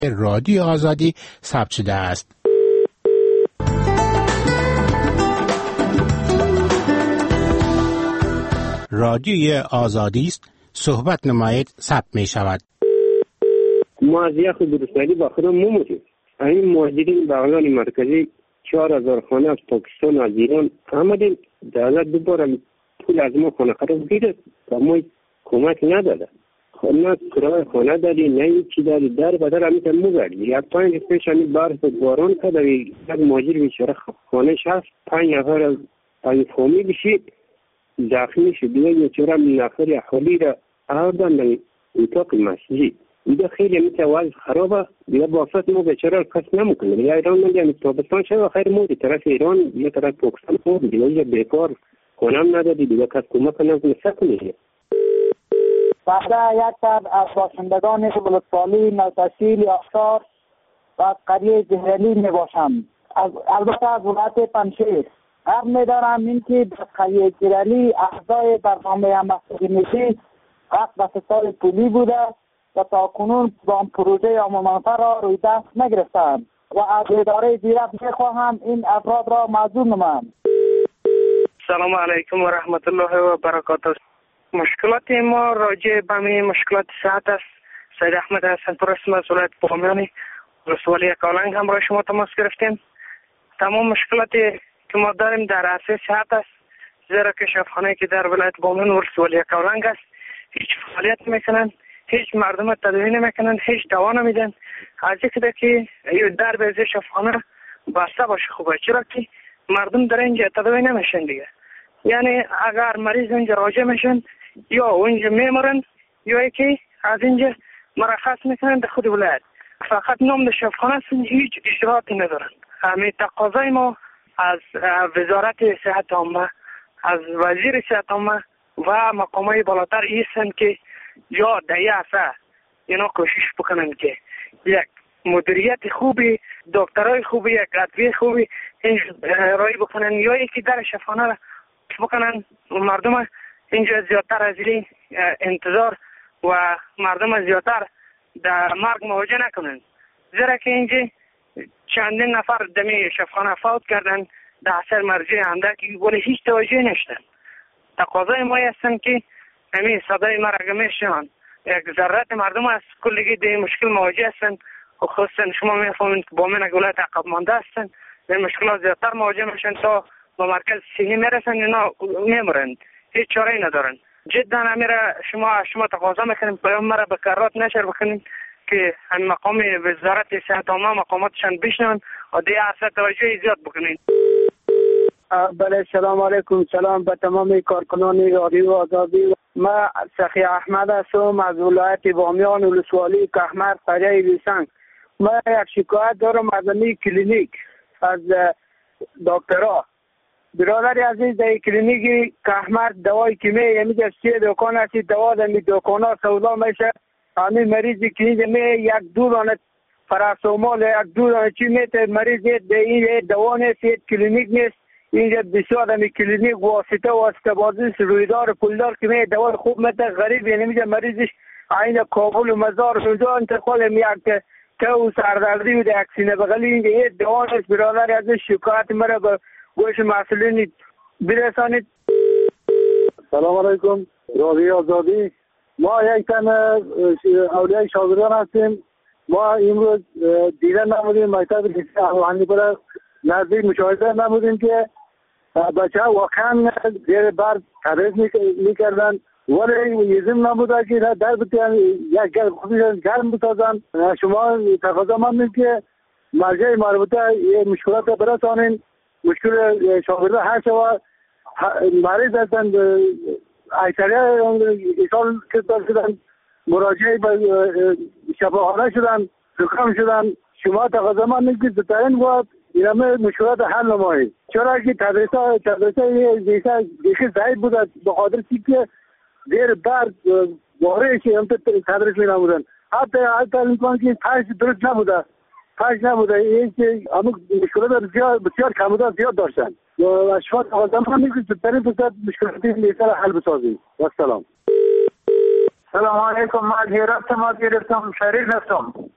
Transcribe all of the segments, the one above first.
رادیو آزادی ثبت شده است. رادیوی آزادی است، صحبت نمایید، ثبت می شود. ما از یخ درستانی با خودم نمودیم. این مهاجرین بغلان مرکزی 4000 خانه از پاکستان و از ایران آمدیم. دولت دوباره پول از ما خانه خراب گیرد و ما کمک نداده. نه کرایه خانه دادی، نه هیچی دادی، در بدر همیتن مگردی. یک 5 پیش همین برف باران کرده و یک مهاجر بیچاره خانهش هست 5 نفر از فامیل بشید داخلی شد. دیگه بیچاره نفر احوالی را آوردن در اتاق مسجد. دیگه خیلی متواضع خرابه. دیگه واسط ما بیچاره کس نمیکنه. دیگه ایران من دیگه تابستان شد و خیر ما دی طرف ایران دیگه طرف پاکستان بود. دیگه بیکار خانم ندادی، دیگه کس کمک نکنه سکنه. بعد یک ساعت از باشندگان بلوچستانی، نوتحصیل، یافشار و از قریه زهرلی می باشم. البته از ولایت پنجشیر. عرض می دارم این که در قریه زهرلی اعضای برنامه همبستگی ملی حق به ستار پولی بوده و تا کنون با آن پروژه عمومانفر را روی دست نگرفتند و از اداره زیرک می خواهم این افراد را معذور نمایم. سلام علیکم و رحمت الله و برکاته. مشکلات ما راجع به همین مشکلات صحت است. سید احمد حسن پرست مسئولیت بامیانی ولسوالی کالنگ هم برای شما تماس گرفتیم. تمام مشکلاتی که ما داریم در عرصه صحت است، زیرا که شفاخانه‌ای که در ولایت بامیان ولسوالی کالنگ است هیچ فعالیت میکنن، هیچ مردم تداوی نمیکنن، هیچ دوا نمیدن. از اینکه که در به شفاخانه بسته باشه خوبه، چرا که مردم در اینجا تداوی نمیشن دیگه. یعنی اگر مریض اینجا راجع میشن یا اونجا میمرن یا یکی از اینجا مرخص میکنن در خود ولایت. فقط نام در شفاخانه است، هیچ اجراعاتی ندارن. همین تقاضای ما از وزارت صحت عامه، از وزیر صحت عامه و مقامات بالاتر ایستن که یا دیاسه اینا کوشش بکنن که یک مدیریت خوبی، دکترای خوبی، یک ادویه خوبی ارائه بکنن یا یکی در شفاخانه را بکنن. مردم اینجا زیادتر از این انتظار و مردم زیادتر در مرگ مواجه نکنن، زیرا که اینجا چندین نفر دمی شفاخانه فوت کردن در اثر مرضی اندکی ولی هیچ توجه نشدن. تقاضای ما هستن که همین صدای ما را میشنن. یک ذرات مردم از کلگی در مشکل مواجه هستن و خصوصا شما میفهمید که بامیان ولایت عقب مانده هستن، در مشکلات زیادتر مواجه میشن تا با مرکز صحی میرسن اینا میمرند، هیچ چاره ندارن. جدا امیره شما تقاضا میکنیم پیام مرا به کرات نشر بکنید که هم مقام وزارت صحت عامه مقاماتشان بشنن و دیگه اصلا توجه زیاد بکنید. بله سلام علیکم. سلام به تمام کارکنان رادیو آزادی. من سخی احمد هستم از ولایت بامیان ولسوالی کهمر قریه ویسنگ. من یک شکایت دارم از این کلینیک از دکترها. برادر عزیز در کلینیک کهمر دوای کیمی یعنی سه دکان است، دوا در دکان ها سودا میشه. همین مریضی که اینجا یک دو دانه پاراسیتامول یک دو دانه چی میته مریض در این دوا نیست، کلینیک نیست. اینجا بسیار همی کلینیک واسطه بازی رویدار پولدار که می دوا خوب میته غریب یعنی اینجا مریضش عین کابل و مزار اونجا انتقال یک تو سردردی و یک سینه بغلی اینجا یه دوا نیست. برادر از شکایت مرا به گوش مسئولین برسانید. سلام علیکم رادیو آزادی. ما یک تن اولیای شاگردان هستیم. ما امروز دیدن نمودیم مکتب اهوانی پر نزدیک مشاهده نمودیم که بچه ها واقعا زیر برد تدریس میکردن ولی یزم نبوده که در بتیان یک گرم بسازن. شما تقاضا من که مرجع مربوطه یه مشکلات برسانین. مشکل شاگرده هر شما مریض هستند اکثریت ایسال کسان شدن مراجعه به شفاخانه شدن زکام شدن. شما تقاضا من که زودترین وقت این همه مشکلات حل نمایید، چرا که تدریسه دیگه ضعیف بوده به خاطر که زیر برد بارش هم تدریس می نمودن. حتی امکان که پاش درست نبوده این که همون مشکلات بسیار کم بوده زیاد داشتن و شما تقاضا من که زودترین فرصت مشکلات لیسر حل بسازید. و سلام علیکم. من هرات تماس گرفتم، شریف هستم.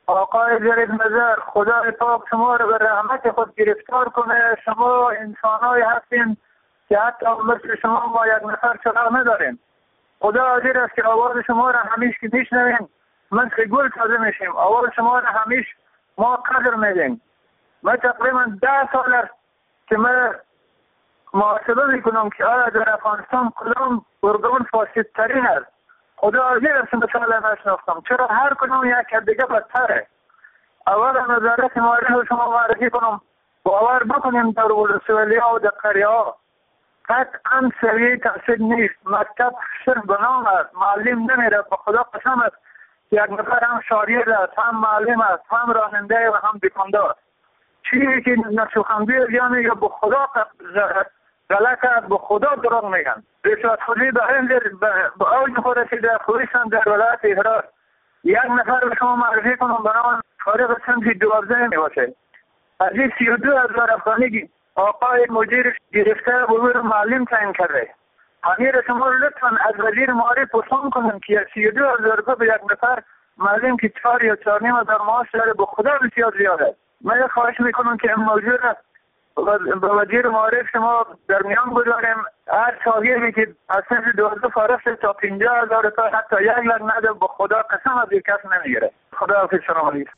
آقای جلیل نظر، خدای پاک شما رو به رحمت خود گرفتار کنه. شما انسان‌های هستین که حتی مثل شما ما یک نفر چرا نداریم. خدا حاضر است که آواز شما را همیشه که میشنویم مثل گل تازه میشیم. آواز شما را همیشه ما قدر میدیم. من تقریبا 10 سال است که من محاسبه میکنم که آیا در افغانستان کدام ارگان فاسدترین است. خدا حاضر است مثال نشناختم، چرا هر کدام یک دیگه بدتره. اول نظارت معرفی شما معرفی کنم، باور بکنیم در ولسوالی‌ها و در قریه‌ها قطعا سویه تحصیل نیست. مکتب صرف به نام است، معلم نمیره. به خدا قسم است یک نفر هم شاگرد است، هم معلم است، هم راننده و هم دکاندار. چیزی که نسخنگوی یا میگه به خدا غلط است، به خدا دروغ میگن. رشوت خوری به اوج خود رسیده، خصوصا در ولایت هرات. یک نفر به شما معرفی کنم به نام فارغ صنف 12 میباشه. از این 32,000 افغانی آقای مدیر گرفته بزرگ معلم تعیین کرده. امیر شما لطفا از وزیر معارف پرسان کنن که 32,000 روپیه به یک نفر معلم که 4 یا 4,500 معاش داره به خدا بسیار زیاده. من خواهش میکنم که این موضوع را به وزیر معارف شما در میان گذاریم. هر شاگردی که از صنف 12 فارغ شد تا 50,000 روپیه حتی 1 لک نده به خدا قسم از یک کس نمیگیره. خدا حافظ. سلام علیکم.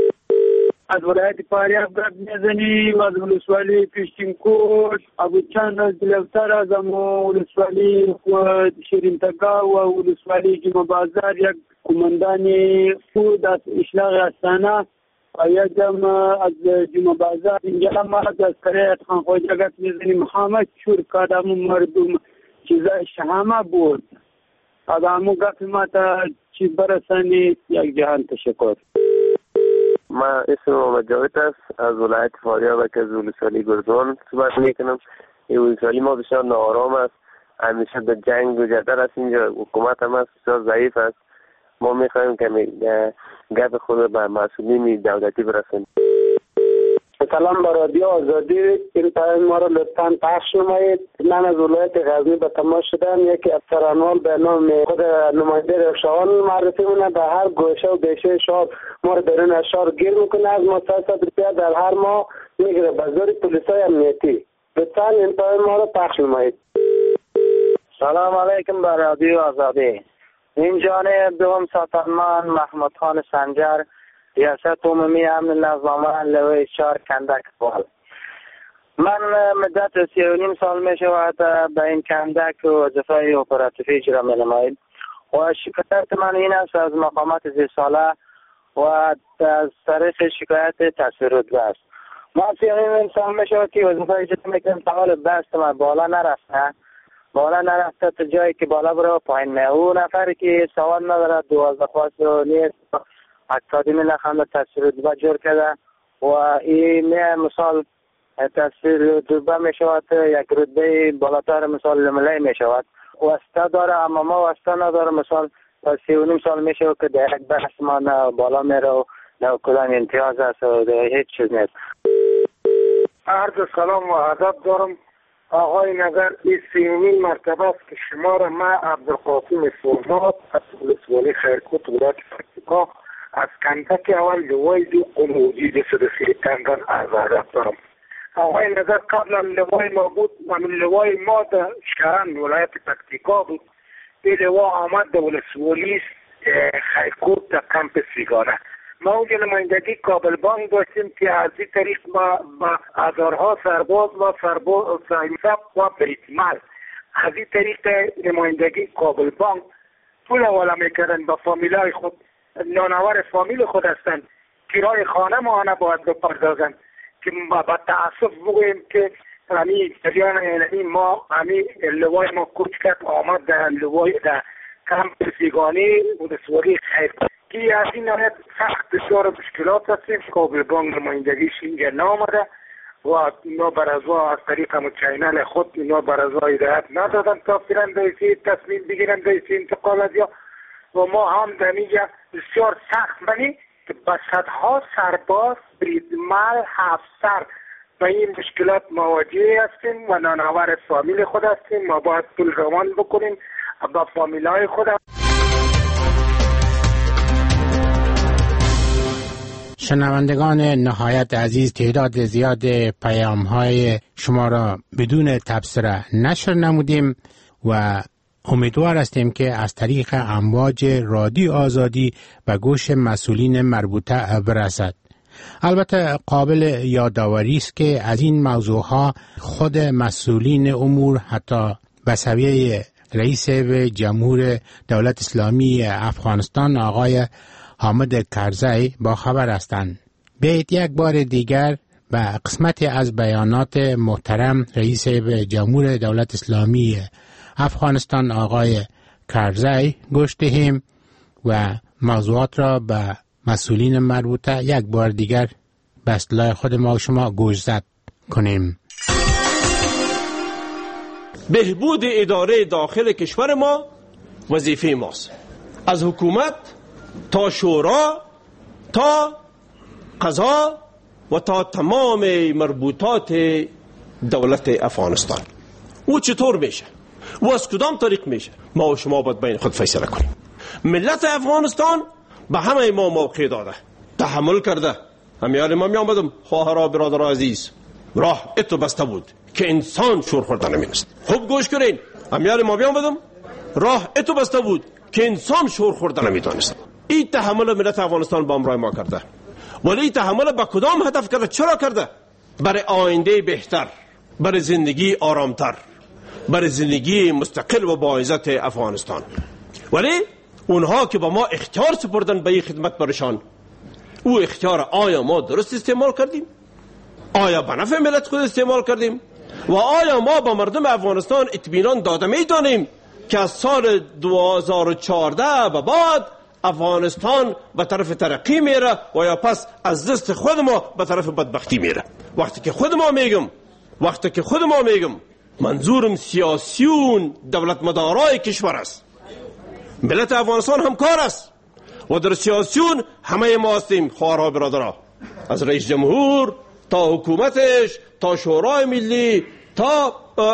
از ولایت فاریاب گپ میزنیم، از ولسوالی پیشتین کوٹ، ابو چند از دلفتر، از ولسوالی شیرین تگا و ولسوالی جمعه بازار یک کماندان خود از اشلاق استانه و یک از جمعه بازار اینجا ما از کریت خان خوجه گپ میزنیم. محمد شور کادم مردم چیزا شهامه بود آدمو گپ ما تا چی برسانی. یک جهان تشکر. من اسم محمد جاوید است، از ولایت فاریاب که از ولسوالی گرزون صحبت میکنم. این ولسوالی ما بسیار ناآرام است، همیشه به جنگ و جدل است. اینجا حکومت هم است بسیار ضعیف است. ما میخواهیم که گپ خود به مسئولین دولتی برسونیم. سلام به رادیو آزادی. این پیام ما را لطفاً پخش نمایید. من از ولایت غزنی به تماس شدم. یکی از سرانوال به نام خود نماینده رفشاوان معرفی مونه. به هر گوشه و بیشه شهر ما را درون از شهر گیر میکنه. از ما 300 روپیه در هر ماه میگیره به زور پلیسای امنیتی. لطفاً این پیام ما را پخش نمایید. سلام علیکم به رادیو آزادی. این جانب دوم ساتانمان محمد خان سنجر، ریاست عمومی امن نظام لوی 4 کندک بال. من مدت 3.5 سال می شود به این کندک وظیفه اپراتیوی اجرا می نماید و شکایت من این است از مقامات زیر ساله و از طریق شکایت تصویر رتبه است. ما 3.5 سال می شود که وظیفه اجرا می کنم تا بست ما بالا نرفته تا جایی که بالا برو پایین نه. او نفری که سوال نداره 12 خواست رو نیست اکادمی نخنده تصویر رتبه جور کرده و این مثال تصویر رتبه می شود یک رتبه بالاتر مثال ملی می شود. واسطه داره اما ما واسطه نداره. مثال 3.5 سال می شود که در یک بحث ما نه بالا میره و نه کدام امتیاز است و هیچ چیز نیست. عرض سلام و ادب دارم آقای نظر. این 3مین مرتبه است که شما را من عبدالقاسم فرزاد از ولسوالی خیرکوت ولایت پکتیکا از کندک اول لوای دو قنوجی صدقی کندن ازادت دارم. آقای نظر قبلا لوای ما بود و من لوای ما در شهران ولایت پکتیکا بود. این لوا آمد در ولسوالی خیرکوت در کمپ سیگاره. ما اونجا نمایندگی کابل بانک داشتیم که از این طریق با هزارها سرباز و سرباز و بریتمال از این طریق نمایندگی کابل بانک پول حواله میکردن با فامیلای خود. نانور فامیل خود هستند. کرای خانه ما باید بپردازند که با تأسف بگوییم که ما لوای ما کوچ کرد آمد در لوای در کمپ سیگانی ولسوالی خیر که از این نهایت سخت بسیار مشکلات هستیم. کابل بانک نمایندگیش اینجا نامده و اینا برازا از طریق مچینل خود اینا برازا هدایت ندادن تا فیلن دیسی تصمیم بگیرن دیسی انتقالات یا و ما هم در اینجا بسیار سخت بنی که با صدها سرباز بریدمال افسر با این مشکلات مواجه هستیم و نانآور فامیل خود هستیم. ما باید پول روان بکنیم با فامیلای خود. شنوندگان نهایت عزیز، تعداد زیاد پیام‌های شما را بدون تبصره نشر نمودیم و امیدوار هستیم که از طریق امواج رادیو آزادی به گوش مسئولین مربوطه برسد. البته قابل یادآوری است که از این موضوعها خود مسئولین امور حتی به سویه رئیس جمهور دولت اسلامی افغانستان آقای حامد کرزی با خبر هستند. بیایید یک بار دیگر به قسمت از بیانات محترم رئیس جمهور دولت اسلامی افغانستان آقای کرزی گوش دهیم و موضوعات را به مسئولین مربوطه یک بار دیگر به اصطلاح خود ما و شما گوشزد کنیم. بهبود اداره داخل کشور ما وظیفه ماست، از حکومت تا شورا تا قضا و تا تمام مربوطات دولت افغانستان. او چطور میشه و از کدام طریق میشه ما و شما باید بین خود فیصله کنیم. ملت افغانستان به همه ما موقع داده، تحمل کرده. همیال ما میامدم خواهرها برادرها عزیز، راه اتو بسته بود که انسان شور خورده نمیدست. خوب گوش کنین، همیال ما میامدم راه اتو بسته بود که انسان شور خورده نمیدانست. این تحمل ملت افغانستان با امرای ما کرده، ولی این تحمل با کدام هدف کرده؟ چرا کرده؟ برای آینده بهتر، برای زندگی آرامتر، برای زندگی مستقل و با عزت افغانستان. ولی اونها که با ما اختیار سپردن به این خدمت برشان، او اختیار آیا ما درست استعمال کردیم؟ آیا به نفع ملت خود استعمال کردیم؟ و آیا ما با مردم افغانستان اطمینان داده میدانیم که از سال 2014 به بعد افغانستان به طرف ترقی میره و یا پس از دست خود ما به طرف بدبختی میره؟ وقتی که خود ما میگم منظورم سیاسیون، دولت مدارای کشور است. ملت افغانستان همکار است و در سیاسیون همه ما هستیم، خواهرها برادرها، از رئیس جمهور تا حکومتش تا شورای ملی تا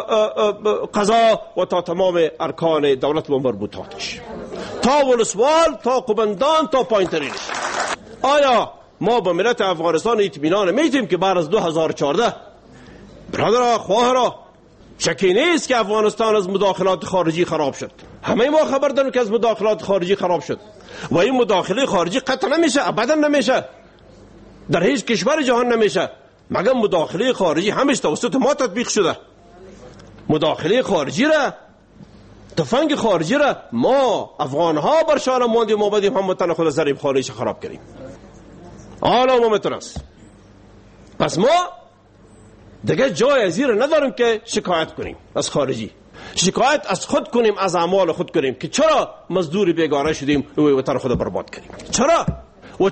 قضا و تا تمام ارکان دولت و مربوطاتش، تا ولسوال تا قبندان تا پایینترینش. آیا ما با ملت افغانستان اطمینان میدیم که بعد از 2014 برادرها خواهرها شکی نیست که افغانستان از مداخلات خارجی خراب شد؟ همه ما خبر داریم که از مداخلات خارجی خراب شد و این مداخله خارجی قطع نمیشه، ابدا نمیشه، در هیچ کشور جهان نمیشه مگر مداخله خارجی همش توسط ما تطبیق شده. مداخله خارجی را، تفنگ خارجی را ما افغانها برشان ماندیم، ما بدیم هم وطن خود ضریب خارجی خراب کردیم. حالا ما میتونست، پس ما دیگه جای از این نداریم که شکایت کنیم از خارجی، شکایت از خود کنیم، از اعمال خود کنیم که چرا مزدور بیگانه شدیم و وطن خود برباد کردیم. چرا و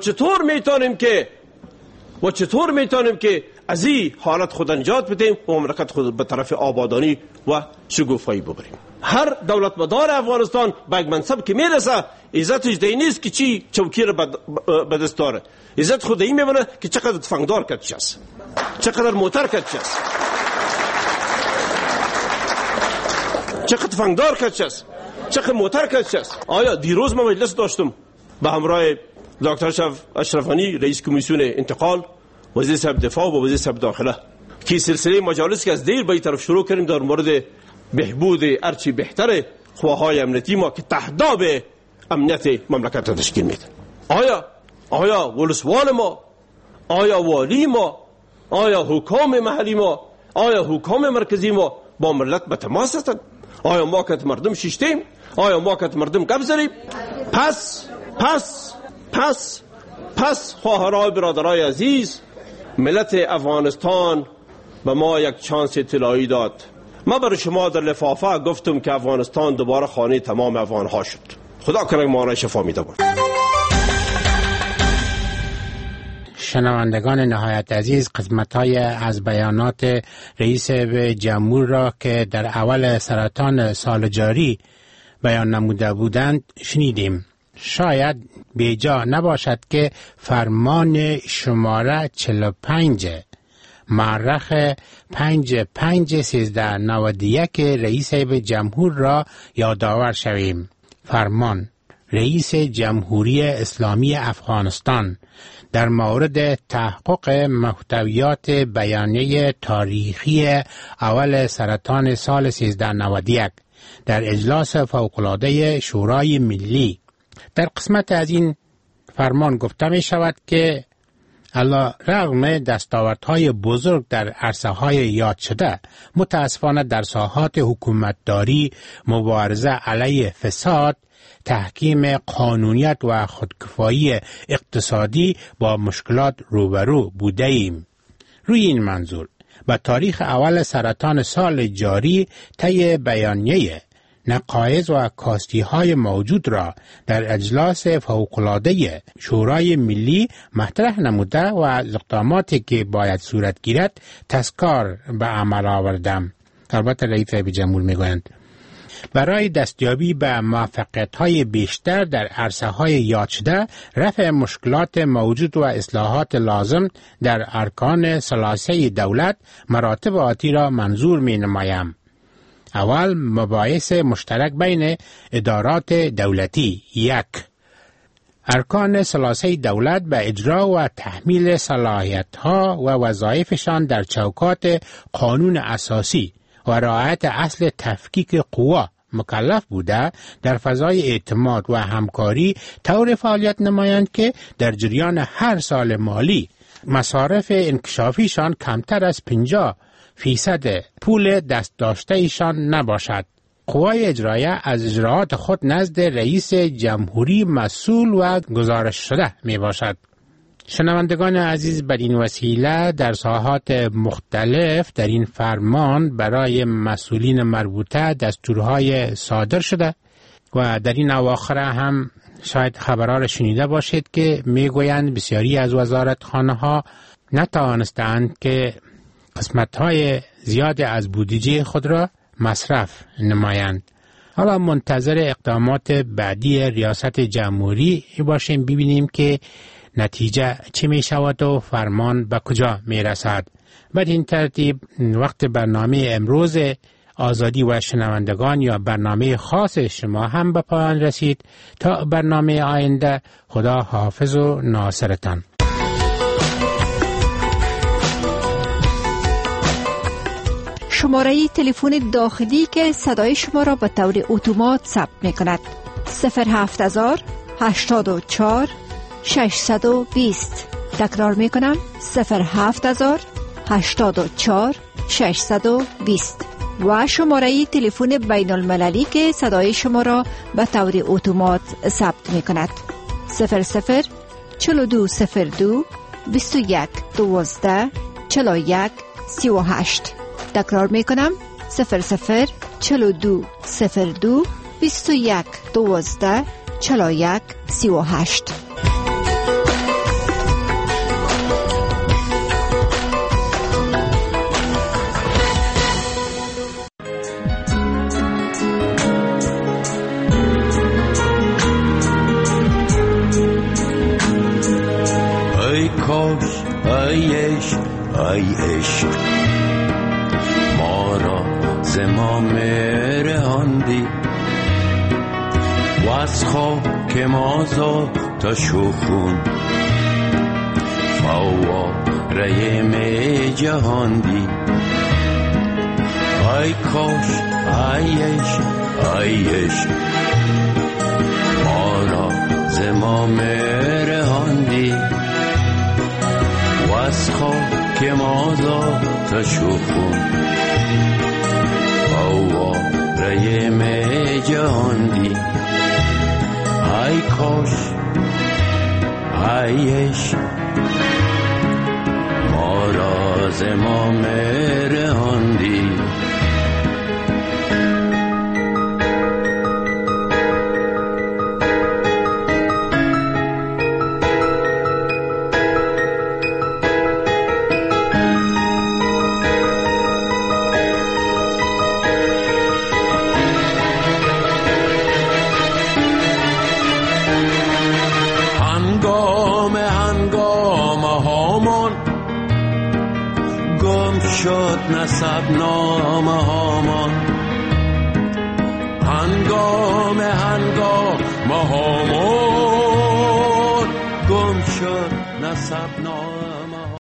چطور میتونیم که از این حالت خود نجات بدیم و مملکت خود به طرف آبادانی و شگوفایی ببریم. هر دولت مدار افغانستان به یک منصب که میرسه عزتش دی نیست که چی چوکی رو به دست داره، عزت خود این میبینه که چقدر تفنگدار کردش است، چقدر موتر کردش است، چقدر تفنگدار کردش است، چقدر موتر کردش است. آیا دیروز ما مجلس داشتم به همراه دکتر اشرف غنی رئیس کمیسیون انتقال، وزیر صاحب دفاع و وزیر صاحب داخله، که سلسله مجالس که از دیر به این طرف شروع کردیم در مورد بهبود ارچی بهتر خواهای امنیتی ما که تهداب امنیت مملکت تشکیل میده. آیا ولسوال ما، آیا والی ما، آیا حکام محلی ما، آیا حکام مرکزی ما با ملت به تماس هستند؟ آیا ما که مردم شیشتیم؟ آیا ما که مردم گبزریم؟ پس خواهرای برادرای عزیز، ملت افغانستان به ما یک چانس طلایی داد. ما برای شما در لفافه گفتم که افغانستان دوباره خانه تمام افغانها شد. خدا کنه ما را شفا میده باشه. شنوندگان نهایت عزیز، قسمت‌های از بیانات رئیس جمهور را که در اول سرطان سال جاری بیان نموده بودند شنیدیم. شاید بیجا نباشد که فرمان شماره 45 مورخ 551391 رئیس جمهور را یادآور شویم. فرمان رئیس جمهوری اسلامی افغانستان در مورد تحقق محتویات بیانیه تاریخی اول سرطان سال 1391 در اجلاس فوق‌العاده شورای ملی. در قسمت از این فرمان گفته می شود که علی رغم دستاوردهای بزرگ در عرصه‌های یاد شده، متاسفانه در ساحات حکومتداری، مبارزه علیه فساد، تحکیم قانونیت و خودکفایی اقتصادی با مشکلات روبرو بوده ایم. روی این منظور به تاریخ اول سرطان سال جاری طی بیانیه نقایص و کاستی‌های موجود را در اجلاس فوق‌العاده شورای ملی مطرح نموده و اقداماتی که باید صورت گیرد تذکار به عمل آوردم. البته رئیس جمهور میگویند برای دستیابی به موفقیت‌های بیشتر در عرصه‌های یاد شده، رفع مشکلات موجود و اصلاحات لازم در ارکان ثلاثه دولت مراتب آتی را منظور می‌نمایم. اول، مباحث مشترک بین ادارات دولتی. 1. ارکان ثلاثه دولت به اجرا و تحمیل صلاحیت‌ها و وظایفشان در چوکات قانون اساسی و رعایت اصل تفکیک قوا مکلف بوده در فضای اعتماد و همکاری طور فعالیت نمایند که در جریان هر سال مالی مصارف انکشافیشان کمتر از 50% پول دست داشته ایشان نباشد. قوای اجرایه از اجراعات خود نزد رئیس جمهوری مسئول و گزارش شده می باشد. شنوندگان عزیز، بر این وسیله در ساحات مختلف در این فرمان برای مسئولین مربوطه دستورهای صادر شده و در این اواخر هم شاید خبرها را شنیده باشید که میگویند بسیاری از وزارتخانه‌ها نتوانستند که قسمت‌های زیاد از بودجه خود را مصرف نمایند. حالا منتظر اقدامات بعدی ریاست جمهوری باشیم ببینیم که نتیجه چه می شود و فرمان به کجا می رسد. بعد این ترتیب وقت برنامه امروز آزادی و شنوندگان یا برنامه خاص شما هم به پایان رسید. تا برنامه آینده، خدا حافظ و ناصرتان. شماره تلفن داخلی که صدای شما را به طور اتومات ثبت می کند 07000 84 620. تکرار می کنم 07000 84 620 و شماره تلفن بین المللی که صدای شما را به طور اتومات ثبت می کند 00 4202 21 12 41 38. تکرار می کنم 00 4202 21 12 41 38. ای کاش ای عشق ما را زمام رهاندی و از خاک ما تا شخون فواره می جهاندی. ای کاش ای عشق ما را زمام رهاندی و از خاک ما تا شخون فواره می جهاندی. ای کاش ای عشق ما را زمام رهاندی. نسب نامه هامان هنگام هامان گم شد نسب نسب نامه